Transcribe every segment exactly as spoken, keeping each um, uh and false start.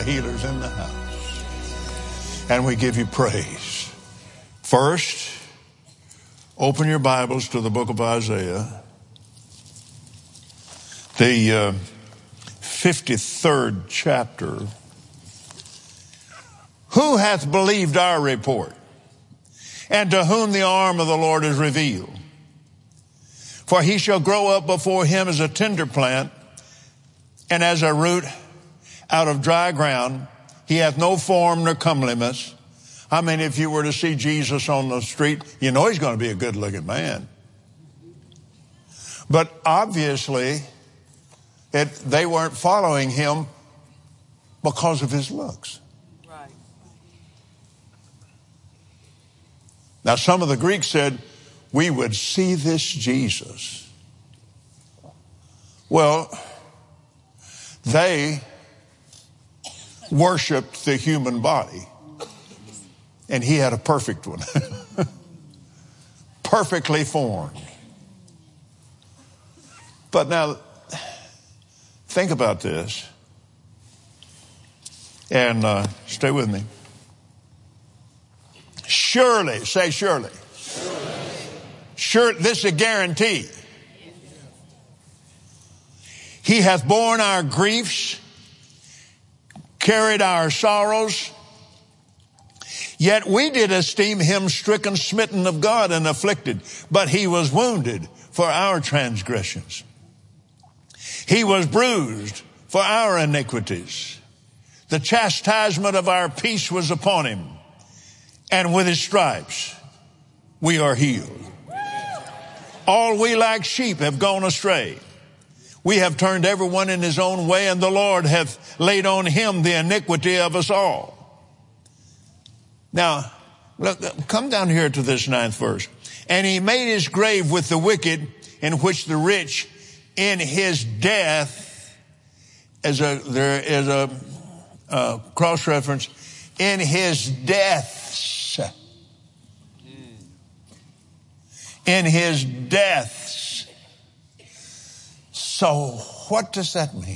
the healers in the house. And we give you praise. First, open your Bibles to the book of Isaiah, the uh, fifty-third chapter. Who hath believed our report? And to whom the arm of the Lord is revealed? For he shall grow up before him as a tender plant, and as a root out of dry ground. He hath no form nor comeliness. I mean, if you were to see Jesus on the street, you know he's going to be a good-looking man. But obviously, it, they weren't following him because of his looks. Right. Now, some of the Greeks said, we would see this Jesus. Well, they worshiped the human body, and he had a perfect one, perfectly formed. But now, think about this, and uh, stay with me. Surely, say surely. Surely. Sure, this is a guarantee. He hath borne our griefs, carried our sorrows. Yet we did esteem him stricken, smitten of God, and afflicted. But he was wounded for our transgressions. He was bruised for our iniquities. The chastisement of our peace was upon him, and with his stripes we are healed. All we like sheep have gone astray. We have turned everyone in his own way, and the Lord hath laid on him the iniquity of us all. Now, look, come down here to this ninth verse. And he made his grave with the wicked, in which the rich in his death, as a, there is a, a cross reference, in his deaths. In his deaths. So what does that mean?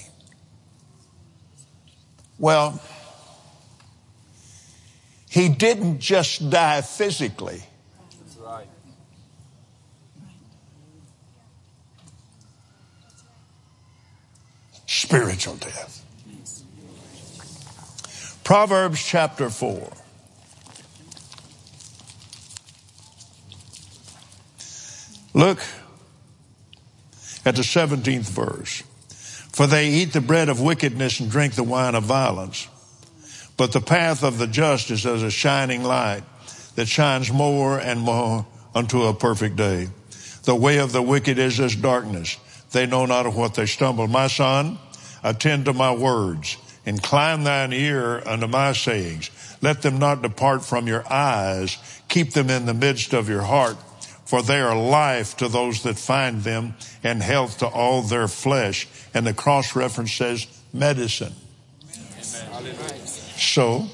Well, he didn't just die physically. That's right. Spiritual death. Proverbs chapter four. Look at the seventeenth verse. For they eat the bread of wickedness and drink the wine of violence. But the path of the just is as a shining light that shines more and more unto a perfect day. The way of the wicked is as darkness. They know not of what they stumble. My son, attend to my words. Incline thine ear unto my sayings. Let them not depart from your eyes. Keep them in the midst of your heart. For they are life to those that find them, and health to all their flesh. And the cross reference says medicine. Amen. So,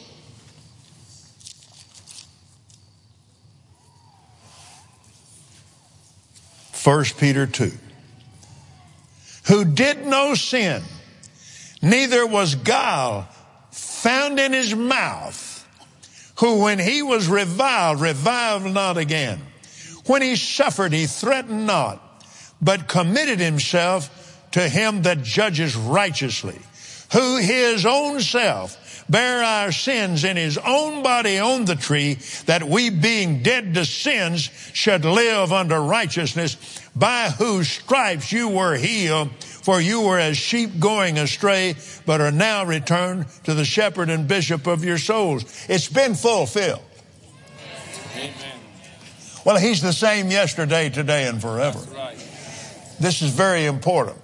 First Peter two. Who did no sin, neither was guile found in his mouth. Who when he was reviled, reviled not again. When he suffered, he threatened not, but committed himself to him that judges righteously, who his own self bare our sins in his own body on the tree, that we being dead to sins should live unto righteousness, by whose stripes you were healed. For you were as sheep going astray, but are now returned to the shepherd and bishop of your souls. It's been fulfilled. Amen. Well, he's the same yesterday, today, and forever. That's right. This is very important.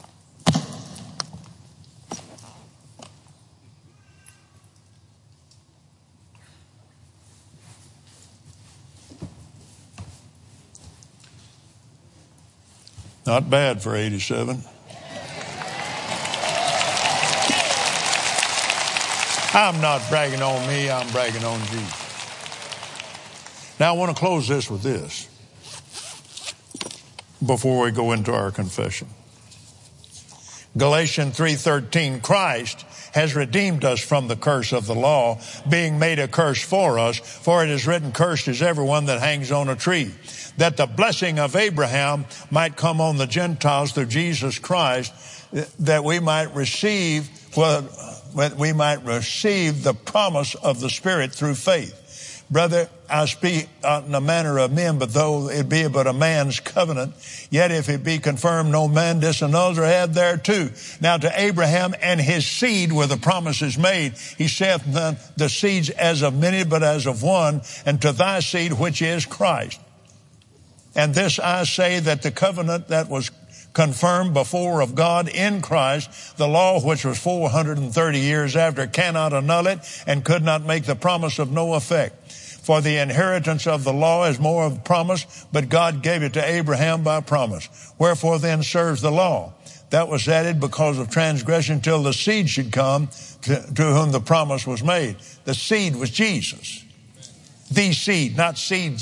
Not bad for eighty-seven. I'm not bragging on me, I'm bragging on Jesus. Now I want to close this with this before we go into our confession. Galatians three thirteen, Christ has redeemed us from the curse of the law, being made a curse for us. For it is written, cursed is everyone that hangs on a tree, that the blessing of Abraham might come on the Gentiles through Jesus Christ, that we might receive, well, we might receive the promise of the Spirit through faith. Brother, I speak in the manner of men, but though it be but a man's covenant, yet if it be confirmed, no man disannuls or add thereto. Now to Abraham and his seed were the promises made. He saith, the seeds as of many, but as of one, and to thy seed, which is Christ. And this I say, that the covenant that was confirmed before of God in Christ, the law which was four hundred thirty years after, cannot annul it, and could not make the promise of no effect. For the inheritance of the law is more of promise, but God gave it to Abraham by promise. Wherefore then serves the law? That was added because of transgression till the seed should come to, to whom the promise was made. The seed was Jesus. The seed, not seeds.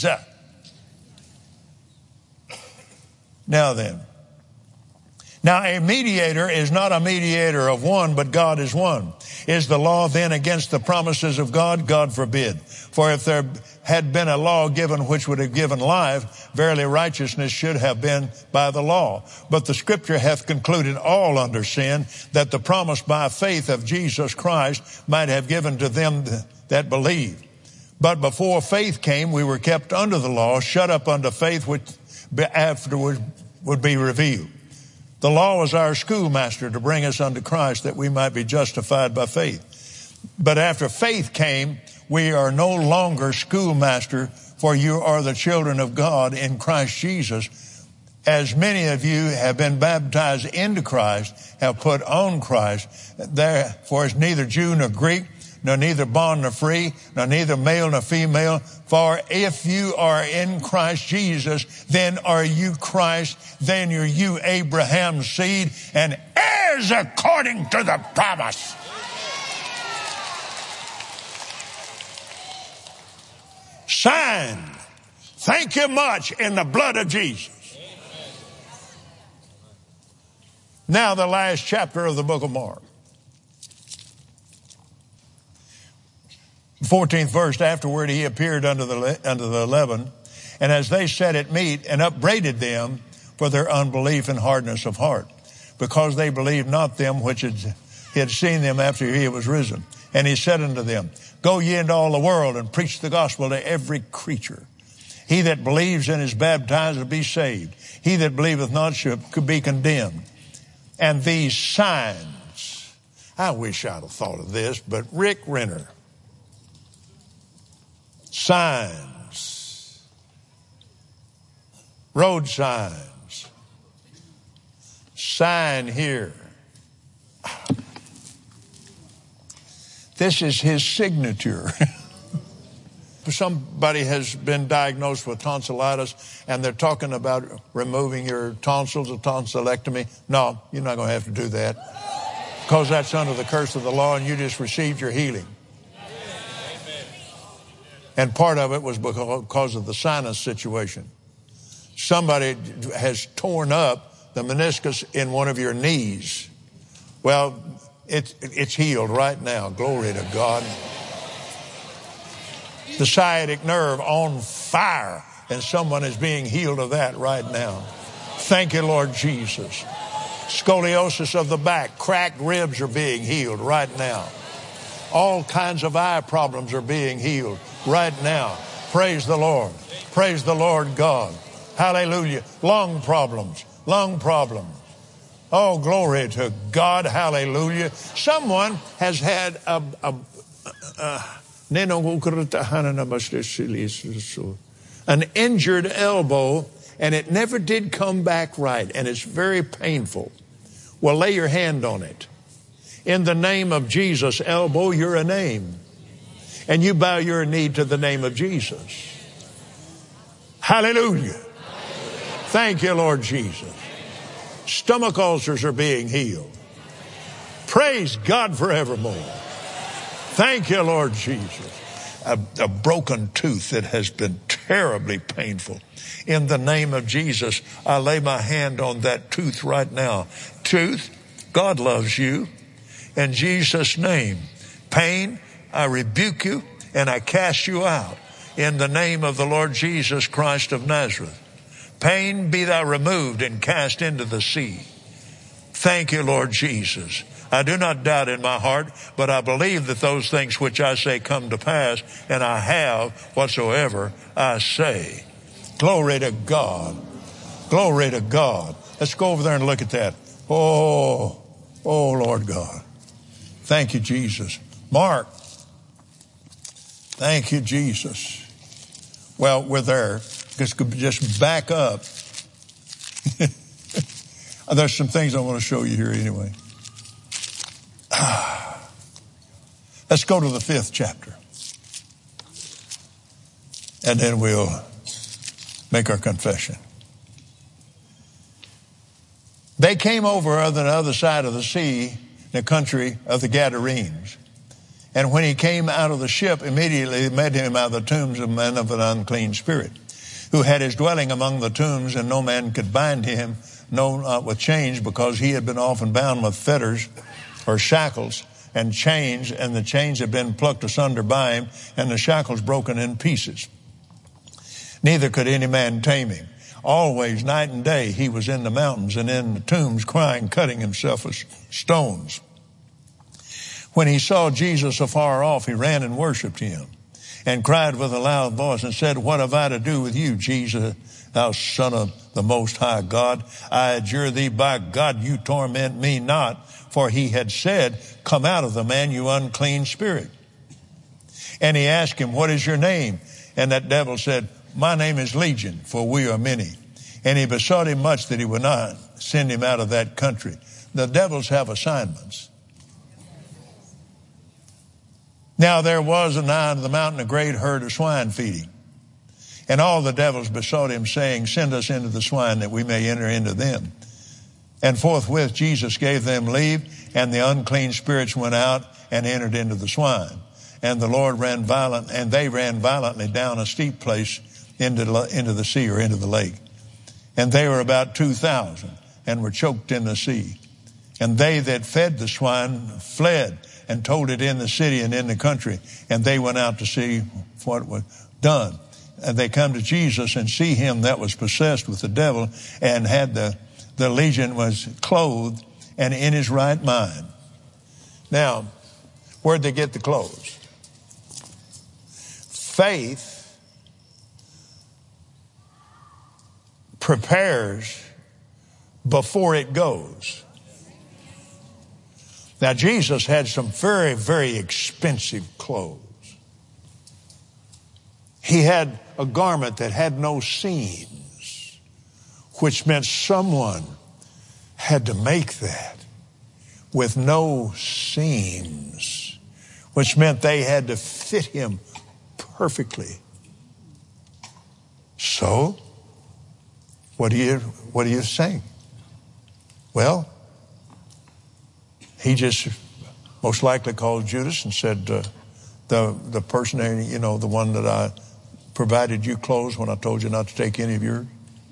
Now then. Now a mediator is not a mediator of one, but God is one. Is the law then against the promises of God? God forbid. For if there had been a law given which would have given life, verily righteousness should have been by the law. But the Scripture hath concluded all under sin, that the promise by faith of Jesus Christ might have given to them that believe. But before faith came, we were kept under the law, shut up unto faith, which afterwards would be revealed. The law was our schoolmaster to bring us unto Christ, that we might be justified by faith. But after faith came, we are no longer schoolmaster, for you are the children of God in Christ Jesus. As many of you have been baptized into Christ, have put on Christ. Therefore is neither Jew nor Greek, nor neither bond nor free, nor neither male nor female. For if you are in Christ Jesus, then are you Christ, then are you Abraham's seed, and heirs according to the promise. Signed, thank you much, in the blood of Jesus. Now the last chapter of the book of Mark. fourteenth verse, afterward he appeared unto the, unto the eleven, and as they sat at meat, and upbraided them for their unbelief and hardness of heart, because they believed not them which had, he had seen them after he was risen. And he said unto them, go ye into all the world and preach the gospel to every creature. He that believes and is baptized will be saved. He that believeth not shall be condemned. And these signs, I wish I'd have thought of this, but Rick Renner, signs, road signs, sign here. This is his signature. Somebody has been diagnosed with tonsillitis, and they're talking about removing your tonsils, a tonsillectomy. No, you're not going to have to do that, because that's under the curse of the law, and you just received your healing. And part of it was because of the sinus situation. Somebody has torn up the meniscus in one of your knees. Well, it's, it's healed right now. Glory to God. The sciatic nerve on fire, and someone is being healed of that right now. Thank you, Lord Jesus. Scoliosis of the back, cracked ribs are being healed right now. All kinds of eye problems are being healed right now. Praise the Lord. Praise the Lord God. Hallelujah. Lung problems, lung problems. Oh, glory to God. Hallelujah. Someone has had a, a, a, an injured elbow, and it never did come back right, and it's very painful. Well, lay your hand on it. In the name of Jesus, elbow, you're a name. And you bow your knee to the name of Jesus. Hallelujah. Thank you, Lord Jesus. Stomach ulcers are being healed. Praise God forevermore. Thank you, Lord Jesus. A, a broken tooth that has been terribly painful. In the name of Jesus, I lay my hand on that tooth right now. Tooth, God loves you. in Jesus' name. Pain, I rebuke you and I cast you out in the name of the Lord Jesus Christ of Nazareth. Pain, be thou removed and cast into the sea. Thank you, Lord Jesus. I do not doubt in my heart, but I believe that those things which I say come to pass, and I have whatsoever I say. Glory to God. Glory to God. Let's go over there and look at that. Oh, oh, Lord God. Thank you, Jesus. Mark. Thank you, Jesus. Well, we're there. Just, just back up. There's some things I want to show you here anyway. Let's go to the fifth chapter. And then we'll make our confession. They came over on the other side of the sea, the country of the Gadarenes. And when he came out of the ship, immediately met him out of the tombs a man of an unclean spirit, who had his dwelling among the tombs, and no man could bind him, no, not with chains, because he had been often bound with fetters or shackles and chains, and the chains had been plucked asunder by him, and the shackles broken in pieces. Neither could any man tame him. Always, night and day, he was in the mountains and in the tombs, crying, cutting himself with stones. When he saw Jesus afar off, he ran and worshipped him, and cried with a loud voice and said, What have I to do with you, Jesus, thou Son of the Most High God? I adjure thee by God, you torment me not. For he had said, Come out of the man, you unclean spirit. And he asked him, What is your name? And that devil said, My name is Legion, for we are many. And he besought him much that he would not send him out of that country. The devils have assignments. Now there was nigh unto the mountain a great herd of swine feeding. And all the devils besought him, saying, Send us into the swine, that we may enter into them. And forthwith Jesus gave them leave, and the unclean spirits went out and entered into the swine. And the Lord ran violent, and they ran violently down a steep place into the, into the sea, or into the lake. And they were about two thousand, and were choked in the sea. And they that fed the swine fled, and told it in the city and in the country. And they went out to see what was done. And they come to Jesus and see him that was possessed with the devil, and had the, the legion, was clothed and in his right mind. Now, where'd they get the clothes? Faith prepares before it goes. Now, Jesus had some very, very expensive clothes. He had a garment that had no seams, which meant someone had to make that with no seams, which meant they had to fit him perfectly. So, what do you, what do you say? Well, he just most likely called Judas and said, uh, the the person, you know, the one that I provided you clothes when I told you not to take any of yours.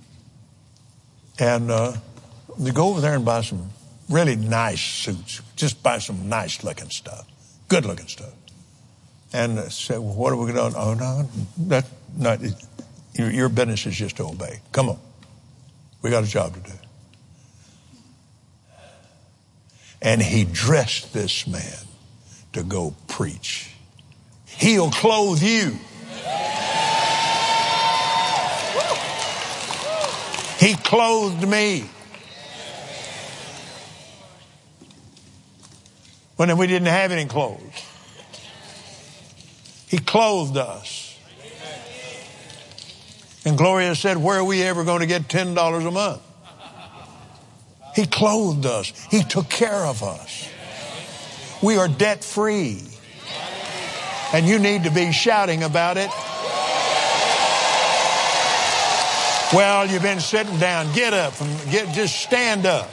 And uh, you go over there and buy some really nice suits. Just buy some nice looking stuff, good looking stuff. And uh, say, well, what are we going to do? Oh, no, that, not, your, your business is just to obey. Come on. We got a job to do. And he dressed this man to go preach. He'll clothe you. He clothed me. When we didn't have any clothes. He clothed us. And Gloria said, where are we ever going to get ten dollars a month? He clothed us. He took care of us. We are debt free. And you need to be shouting about it. Well, you've been sitting down. Get up and get, just stand up.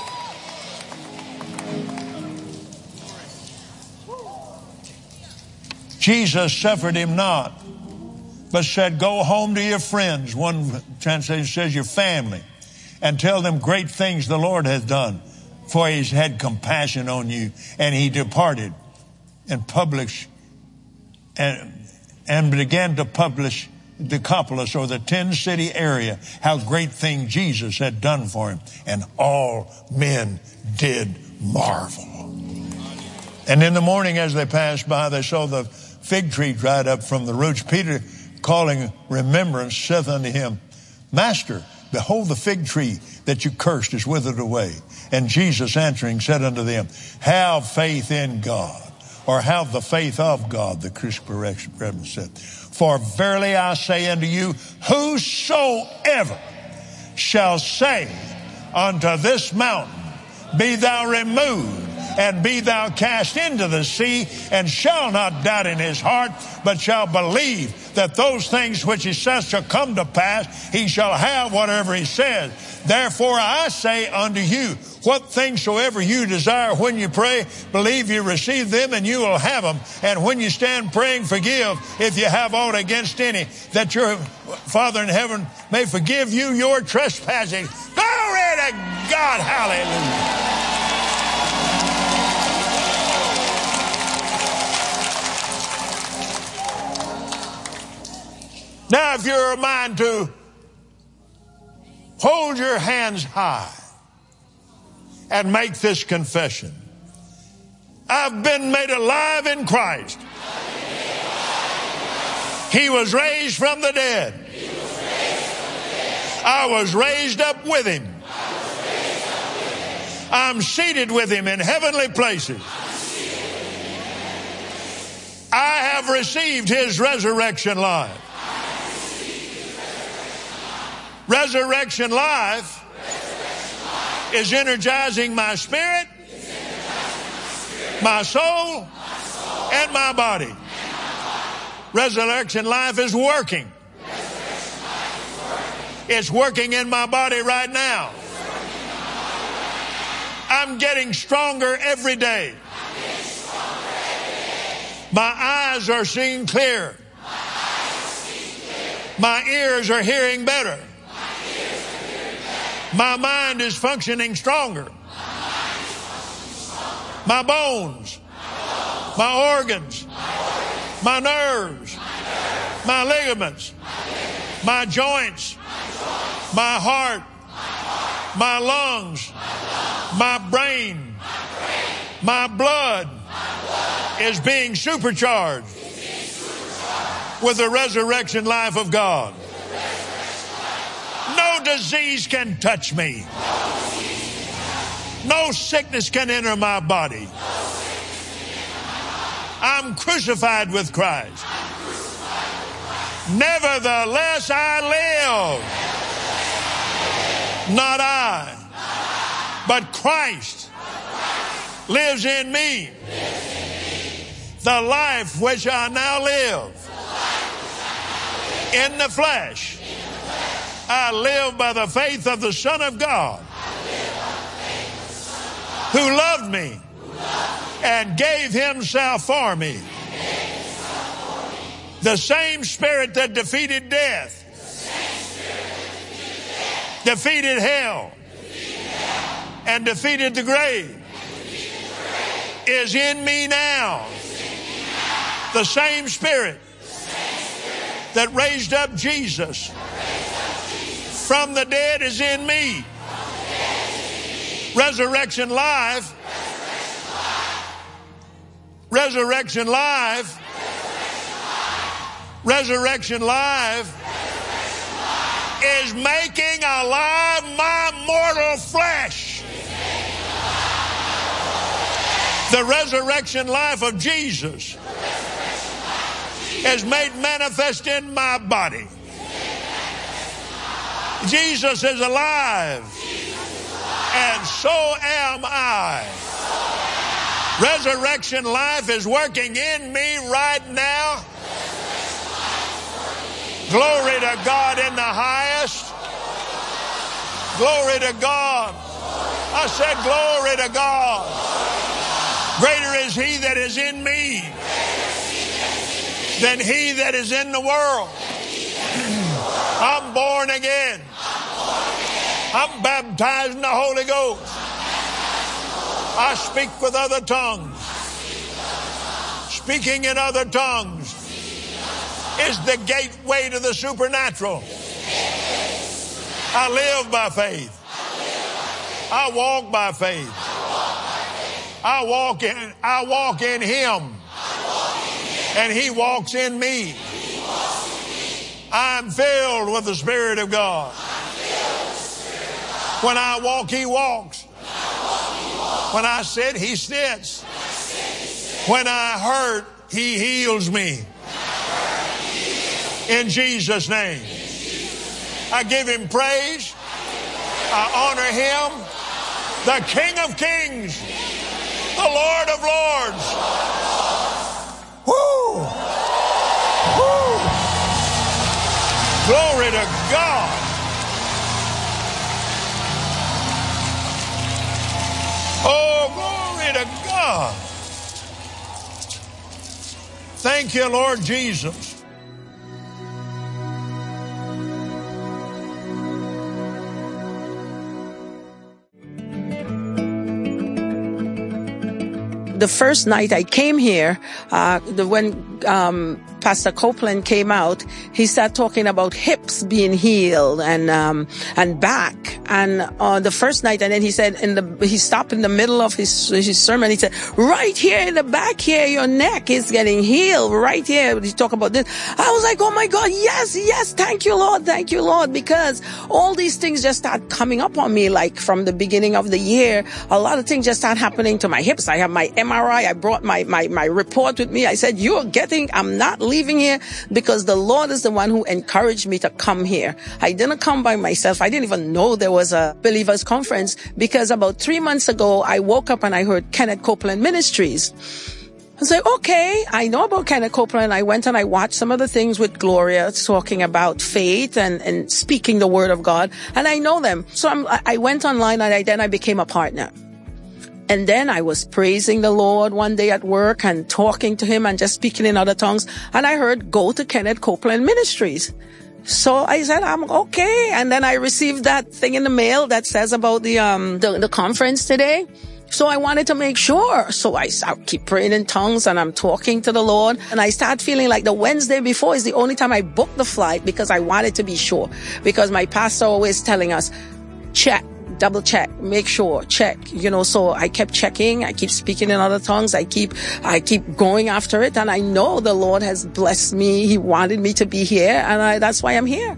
Jesus suffered him not, but said, go home to your friends. One translation says your family, and tell them great things the Lord has done for he's had compassion on you. And he departed and published and, and began to publish Decapolis, or the ten city area, how great thing Jesus had done for him. And all men did marvel. And in the morning as they passed by, they saw the fig tree dried up from the roots. Peter, calling remembrance, saith unto him, Master, behold, the fig tree that you cursed is withered away. And Jesus answering said unto them, have faith in God, or have the faith of God, the Christian Brethren said. For verily I say unto you, whosoever shall say unto this mountain, be thou removed, and be thou cast into the sea, and shall not doubt in his heart, but shall believe that those things which he says shall come to pass, he shall have whatever he says. Therefore I say unto you, what things soever you desire when you pray, believe you receive them, and you will have them. And when you stand praying, forgive if you have aught against any, that your Father in heaven may forgive you your trespasses. Glory to God. Hallelujah. Now, if you're a mind to hold your hands high and make this confession. I've been made alive in Christ. He was raised from the dead. I was raised up with him. I'm seated with him in heavenly places. I have received his resurrection life. Resurrection life is energizing my spirit, my soul, and my body. Resurrection life is working. It's working in my body right now. I'm getting stronger every day. My eyes are seeing clear. My ears are hearing better. My mind is functioning stronger. My bones, my organs, my nerves, my ligaments, my joints, my heart, my lungs, my brain, my blood is being supercharged with the resurrection life of God. No disease can touch me. No sickness can enter my body. I'm crucified with Christ. Nevertheless I live. Not I, but Christ lives in me. The life which I now live in the flesh, I live by the faith of the Son of God, who loved me and gave himself for me. The same Spirit that defeated death, defeated hell, and defeated the grave, is in me now. The same Spirit that raised up Jesus from the dead is in me. Resurrection life. Resurrection life. Resurrection life is making alive my mortal flesh. The resurrection life of Jesus is made manifest in my body. Jesus is alive, and so am I. Resurrection life is working in me right now. Glory to God in the highest. Glory to God. I said glory to God. Greater is he that is in me than he that is in the world. I'm born again. I'm baptized in the Holy Ghost. I speak with other tongues. Speaking in other tongues is the gateway to the supernatural. I live by faith. I walk by faith. I walk in, I walk in Him. And He walks in me. I'm filled with the Spirit of God. When I walk, He walks. When I sit, He sits. When I hurt, He heals me. In Jesus' name. I give Him praise. I honor Him, the King of Kings, the Lord of Lords. Woo! Woo! Glory to God. Oh, glory to God. Thank you, Lord Jesus. The first night I came here, uh, the, when um, Pastor Copeland came out, he started talking about hips being healed and um, and back. And uh, the first night, and then he said, in the he stopped in the middle of his his sermon. He said, "Right here in the back here, your neck is getting healed. Right here." He talked about this. I was like, "Oh my God, yes, yes, thank you, Lord, thank you, Lord," because all these things just start coming up on me. Like from the beginning of the year, a lot of things just start happening to my hips. I have my M R I. I brought my my my report with me. I said, "You're getting. I'm not leaving here because the Lord is the one who encouraged me to come here. I didn't come by myself. I didn't even know there was a believers conference because about three months ago, I woke up and I heard Kenneth Copeland Ministries. I was like, okay, I know about Kenneth Copeland. I went and I watched some of the things with Gloria talking about faith and, and speaking the word of God. And I know them. So I'm, I went online and I, then I became a partner. And then I was praising the Lord one day at work and talking to Him and just speaking in other tongues. And I heard, go to Kenneth Copeland Ministries. So I said, I'm okay. And then I received that thing in the mail that says about the, um, the, the conference today. So I wanted to make sure. So I, I keep praying in tongues and I'm talking to the Lord. And I start feeling like the Wednesday before is the only time I booked the flight because I wanted to be sure. Because my pastor always telling us, check. Double check, make sure, check, you know, so I kept checking, I keep speaking in other tongues, I keep, I keep going after it, and I know the Lord has blessed me, He wanted me to be here, and I, that's why I'm here.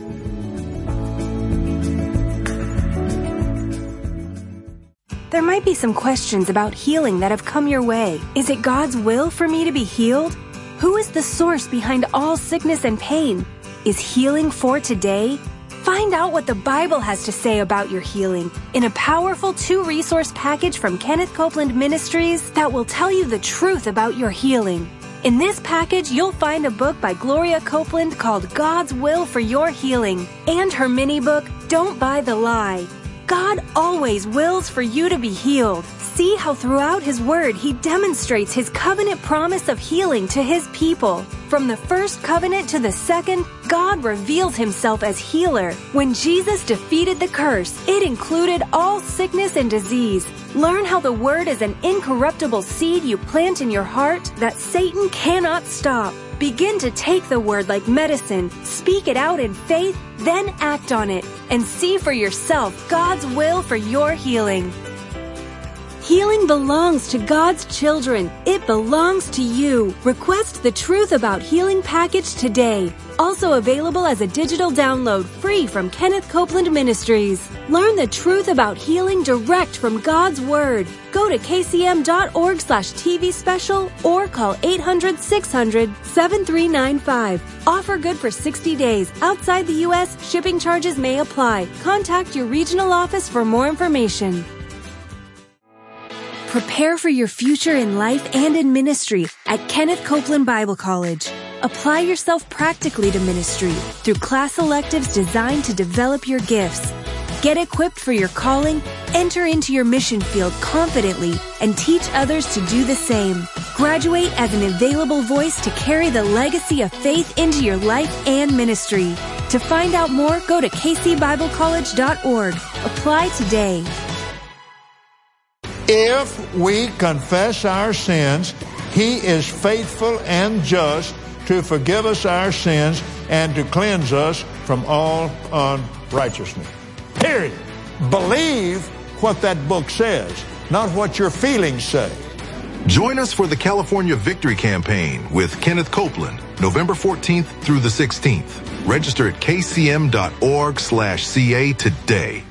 There might be some questions about healing that have come your way. Is it God's will for me to be healed? Who is the source behind all sickness and pain? Is healing for today? Find out what the Bible has to say about your healing in a powerful two-resource package from Kenneth Copeland Ministries that will tell you the truth about your healing. In this package, you'll find a book by Gloria Copeland called God's Will for Your Healing and her mini-book, Don't Buy the Lie. God always wills for you to be healed. See how throughout His Word He demonstrates His covenant promise of healing to His people. From the first covenant to the second, God reveals Himself as healer. When Jesus defeated the curse, it included all sickness and disease. Learn how the Word is an incorruptible seed you plant in your heart that Satan cannot stop. Begin to take the Word like medicine, speak it out in faith, then act on it, and see for yourself God's will for your healing. Healing belongs to God's children. It belongs to you. Request the Truth About Healing package today. Also available as a digital download free from Kenneth Copeland Ministries. Learn the truth about healing direct from God's Word. Go to k c m dot org slash t v special or call eight hundred, six hundred, seven three nine five. Offer good for sixty days. Outside the U S, shipping charges may apply. Contact your regional office for more information. Prepare for your future in life and in ministry at Kenneth Copeland Bible College. Apply yourself practically to ministry through class electives designed to develop your gifts. Get equipped for your calling, enter into your mission field confidently, and teach others to do the same. Graduate as an available voice to carry the legacy of faith into your life and ministry. To find out more, go to k c bible college dot org. Apply today. If we confess our sins, He is faithful and just to forgive us our sins and to cleanse us from all unrighteousness. Period. Believe what that book says, not what your feelings say. Join us for the California Victory Campaign with Kenneth Copeland, November fourteenth through the sixteenth. Register at kcm.org slash CA today.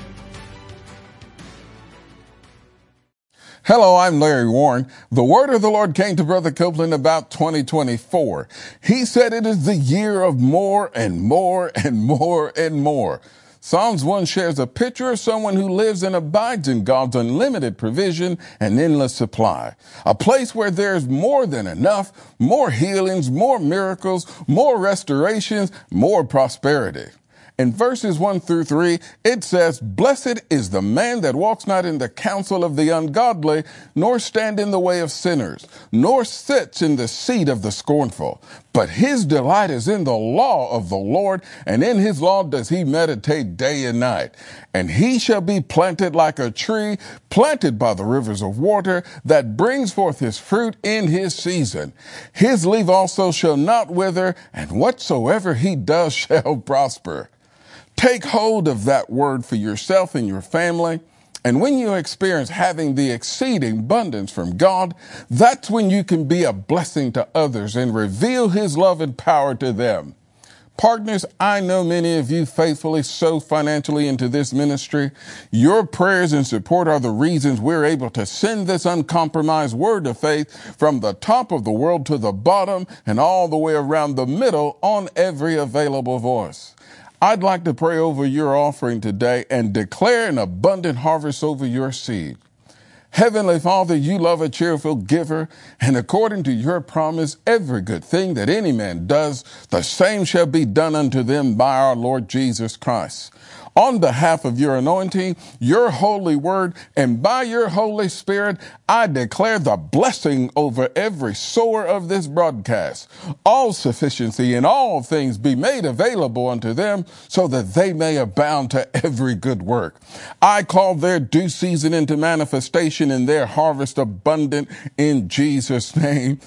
Hello, I'm Larry Warren. The word of the Lord came to Brother Copeland about twenty twenty-four. He said it is the year of more and more and more and more. Psalms one shares a picture of someone who lives and abides in God's unlimited provision and endless supply. A place where there's more than enough, more healings, more miracles, more restorations, more prosperity. In verses one through three, it says, "Blessed is the man that walks not in the counsel of the ungodly, nor stand in the way of sinners, nor sits in the seat of the scornful. But his delight is in the law of the Lord, and in his law does he meditate day and night. And he shall be planted like a tree, planted by the rivers of water, that brings forth his fruit in his season. His leaf also shall not wither, and whatsoever he does shall prosper." Take hold of that word for yourself and your family. And when you experience having the exceeding abundance from God, that's when you can be a blessing to others and reveal his love and power to them. Partners, I know many of you faithfully sow financially into this ministry. Your prayers and support are the reasons we're able to send this uncompromised word of faith from the top of the world to the bottom and all the way around the middle on every available voice. I'd like to pray over your offering today and declare an abundant harvest over your seed. Heavenly Father, you love a cheerful giver, and according to your promise, every good thing that any man does, the same shall be done unto them by our Lord Jesus Christ. On behalf of your anointing, your holy word, and by your Holy Spirit, I declare the blessing over every sower of this broadcast. All sufficiency in all things be made available unto them, so that they may abound to every good work. I call their due season into manifestation and their harvest abundant in Jesus' name.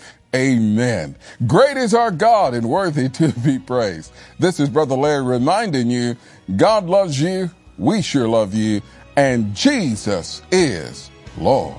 Amen. Great is our God and worthy to be praised. This is Brother Larry reminding you, God loves you, we sure love you, and Jesus is Lord.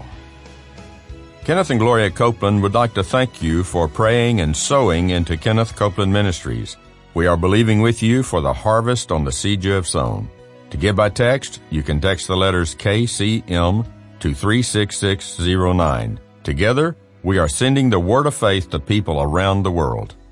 Kenneth and Gloria Copeland would like to thank you for praying and sowing into Kenneth Copeland Ministries. We are believing with you for the harvest on the seed you have sown. To give by text, you can text the letters K C M to three six six zero nine. Together, we are sending the word of faith to people around the world.